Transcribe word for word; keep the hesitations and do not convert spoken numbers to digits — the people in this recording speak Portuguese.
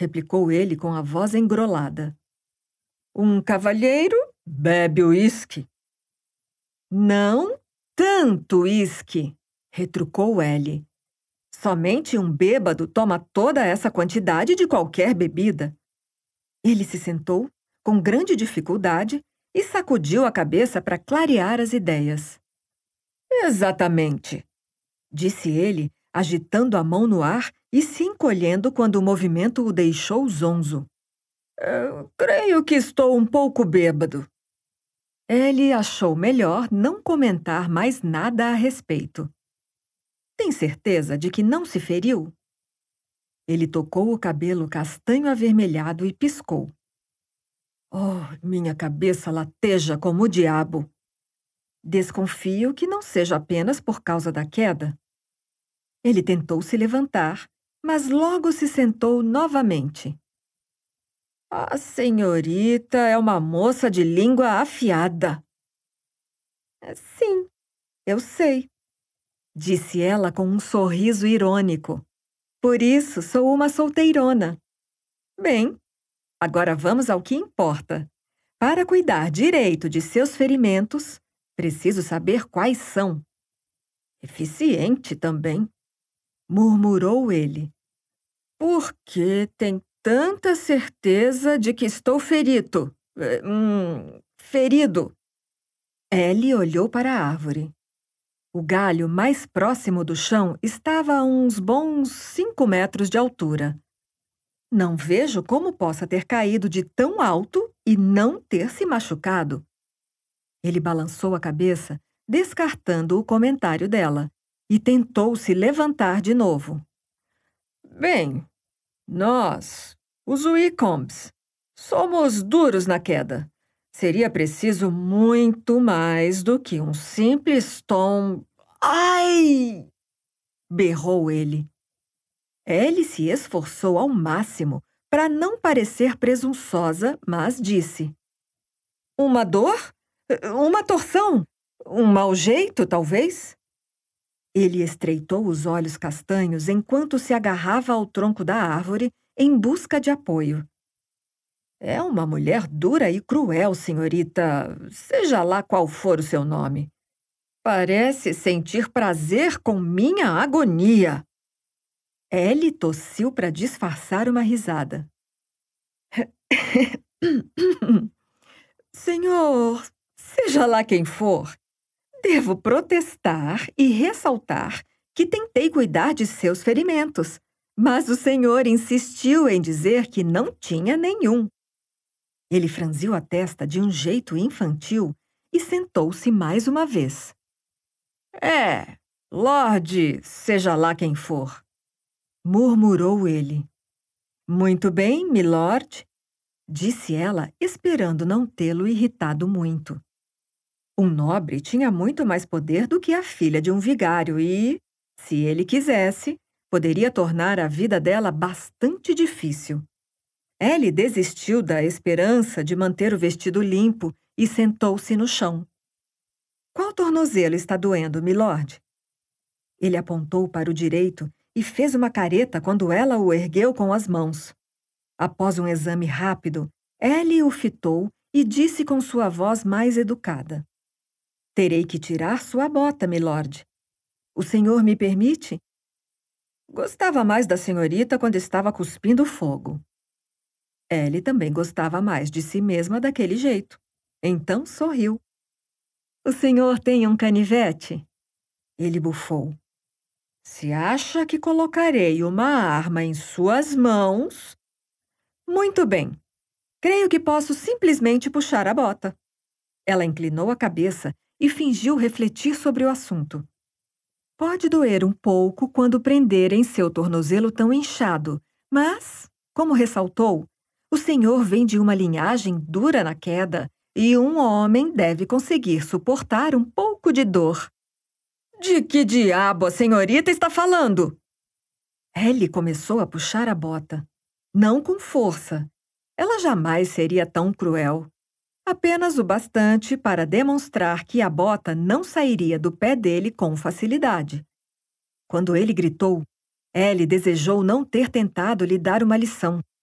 replicou ele com a voz engrolada. Um cavalheiro bebe uísque. Não tanto uísque, retrucou Ellie. Somente um bêbado toma toda essa quantidade de qualquer bebida. Ele se sentou, com grande dificuldade, e sacudiu a cabeça para clarear as ideias. Exatamente, disse ele, agitando a mão no ar e se encolhendo quando o movimento o deixou zonzo. Eu creio que estou um pouco bêbado. Ele achou melhor não comentar mais nada a respeito. Tem certeza de que não se feriu? Ele tocou o cabelo castanho avermelhado e piscou. Oh, minha cabeça lateja como o diabo. Desconfio que não seja apenas por causa da queda. Ele tentou se levantar, mas logo se sentou novamente. A senhorita é uma moça de língua afiada. Sim, eu sei, disse ela com um sorriso irônico. Por isso sou uma solteirona. Bem, agora vamos ao que importa. Para cuidar direito de seus ferimentos, preciso saber quais são. Eficiente também, murmurou ele. Por que tem tanta certeza de que estou ferido? Hum, ferido. Ellie olhou para a árvore. O galho mais próximo do chão estava a uns bons cinco metros de altura. Não vejo como possa ter caído de tão alto e não ter se machucado. Ele balançou a cabeça, descartando o comentário dela, e tentou se levantar de novo. Bem, nós, os Wicombes, somos duros na queda. Seria preciso muito mais do que um simples tom... Ai! Berrou ele. Ellie se esforçou ao máximo para não parecer presunçosa, mas disse. Uma dor? Uma torção? Um mau jeito, talvez? Ele estreitou os olhos castanhos enquanto se agarrava ao tronco da árvore em busca de apoio. É uma mulher dura e cruel, senhorita, seja lá qual for o seu nome. Parece sentir prazer com minha agonia. Ellie tossiu para disfarçar uma risada. Senhor, seja lá quem for, devo protestar e ressaltar que tentei cuidar de seus ferimentos, mas o senhor insistiu em dizer que não tinha nenhum. Ele franziu a testa de um jeito infantil e sentou-se mais uma vez. É, Lorde, seja lá quem for, murmurou ele. Muito bem, milord, disse ela, esperando não tê-lo irritado muito. Um nobre tinha muito mais poder do que a filha de um vigário e, se ele quisesse, poderia tornar a vida dela bastante difícil. Ellie desistiu da esperança de manter o vestido limpo e sentou-se no chão. Qual tornozelo está doendo, milord? Ele apontou para o direito e fez uma careta quando ela o ergueu com as mãos. Após um exame rápido, Ellie o fitou e disse com sua voz mais educada. Terei que tirar sua bota, milord. O senhor me permite? Gostava mais da senhorita quando estava cuspindo fogo. Ellie também gostava mais de si mesma daquele jeito. Então sorriu. O senhor tem um canivete? Ele bufou. Se acha que colocarei uma arma em suas mãos... Muito bem. Creio que posso simplesmente puxar a bota. Ela inclinou a cabeça e fingiu refletir sobre o assunto. Pode doer um pouco quando prenderem seu tornozelo tão inchado, mas, como ressaltou, o senhor vem de uma linhagem dura na queda e um homem deve conseguir suportar um pouco de dor. De que diabo a senhorita está falando? Ellie começou a puxar a bota. Não com força. Ela jamais seria tão cruel. Apenas o bastante para demonstrar que a bota não sairia do pé dele com facilidade. Quando ele gritou, Ellie desejou não ter tentado lhe dar uma lição.